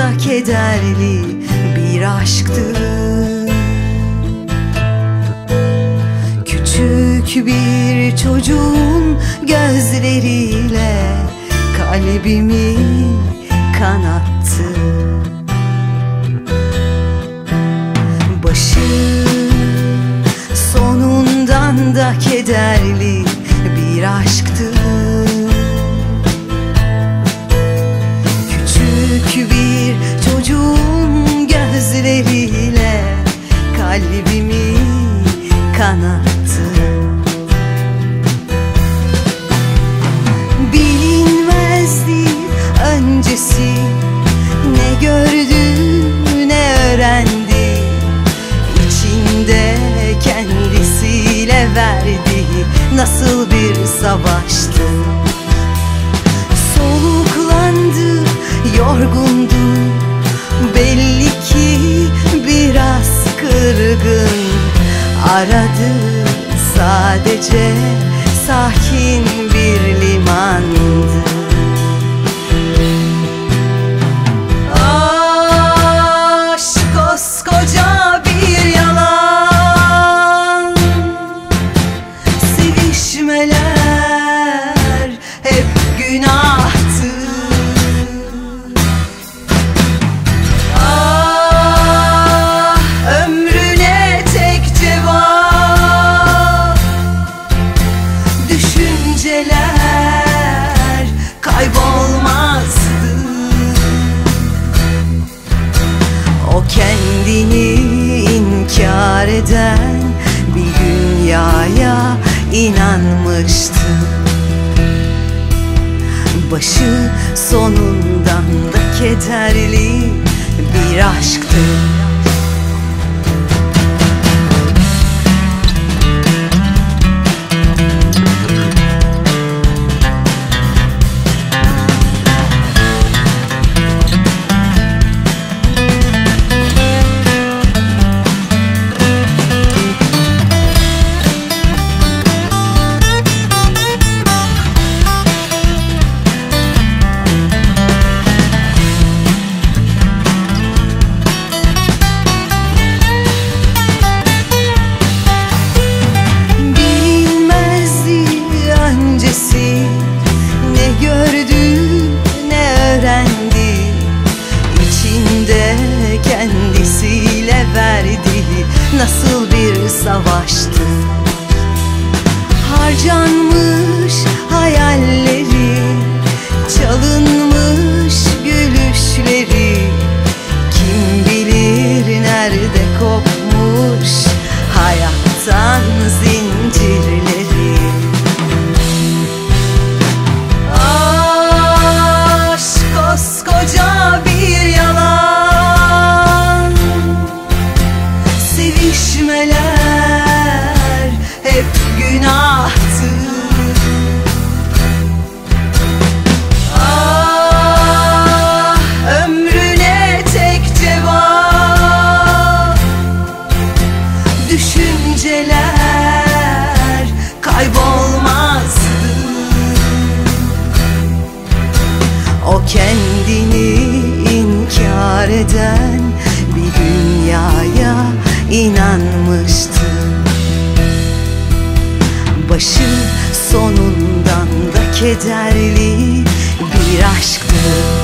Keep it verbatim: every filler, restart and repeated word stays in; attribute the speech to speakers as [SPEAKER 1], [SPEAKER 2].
[SPEAKER 1] da kederli bir aşktı. Küçük bir çocuğun gözleriyle kalbimi kanattı. Başı sonundan da kederli bir aşktı. Küçük bir çocuğun gözleriyle kalbimi kanattı. Bilinmezdi öncesi, ne gördü ne öğrendi. İçinde kendisiyle verdiği nasıl bir savaştı. Soluklandı, yorgundu, belli ki biraz kırgın. Aradı sadece sakin bir limandı. Aşk koskoca bir yalan, sevişmeler hep günahtı. Kaybolmazdı. O kendini inkar eden bir dünyaya inanmıştı. Başı sonundan da kederli bir aşktı. Ne gördü ne öğrendi. İçinde kendisiyle verdiği nasıl bir savaştı. Harcanmış hayalleri, çalınmış gülüşleri. Kim bilir nerede kopmuş hayattan zincirleri. Koskoca bir yalan, sevişmeler hep günahtı. Ah, ömrüne tek cevap, düşünceler kaybolmazdı. O kendini inkar eden bir dünyaya inanmıştı. Başı sonundan da kederli bir aşktı.